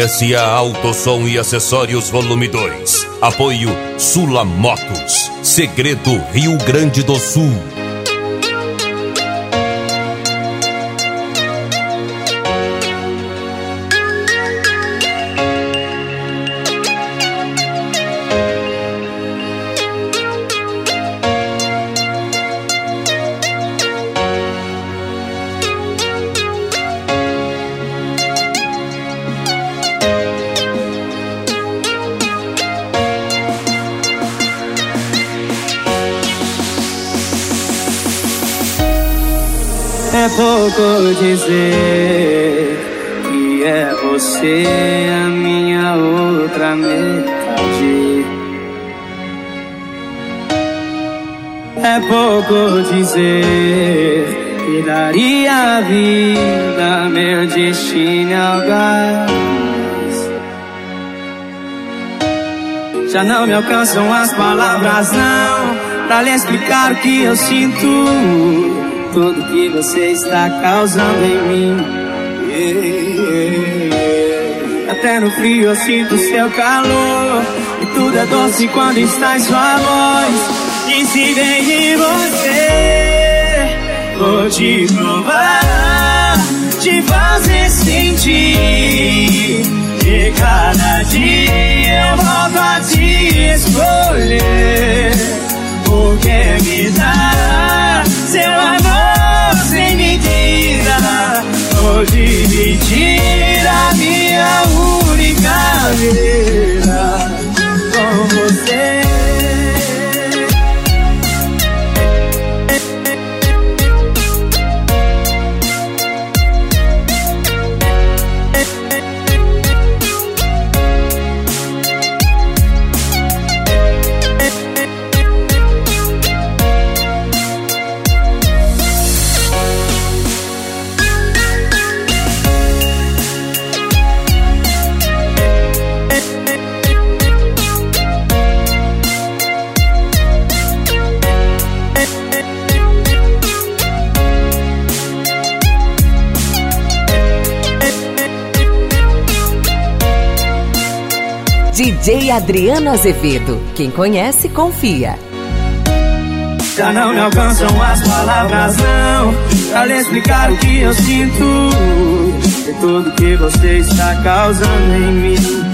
SA Autosom e Acessórios Volume 2. Apoio Sula Motos. Segredo, Rio Grande do Sul. É pouco dizer que é você a minha outra metade. É pouco dizer que daria a vida, meu destino ao gás. Já não me alcançam as palavras não pra lhe explicar o que eu sinto, tudo que você está causando em mim. Até no frio eu sinto seu calor, e tudo é doce quando está em sua voz. E se vem de você, vou te provar, te fazer sentir que cada dia eu volto a te escolher, porque me dá seu amor sem medida. Vou dividir a minha única vida com você. DJ Adriano Azevedo. Quem conhece, confia. Já não me alcançam as palavras não pra lhe explicar o que eu sinto, e tudo que você está causando em mim.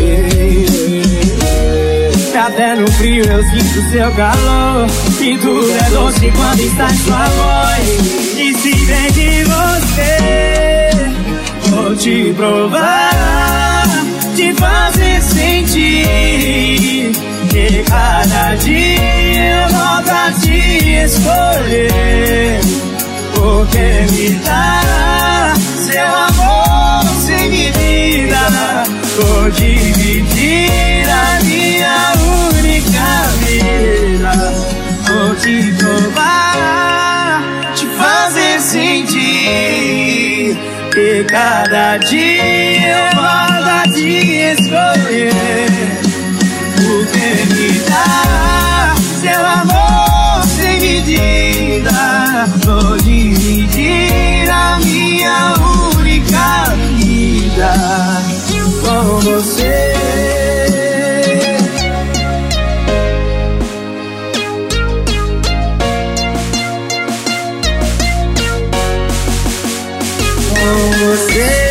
Até no frio eu sinto seu calor, e tudo é doce quando está em sua voz. E se vem de você, vou te provar, te fazer sentir que cada dia eu volto a te escolher, porque me dá seu amor sem medida. Vou dividir a minha única vida, vou te provar, te fazer sentir que cada dia eu volto a te escolher, porque me dá seu amor sem medida. Vou dividir a minha única vida com você. Com você.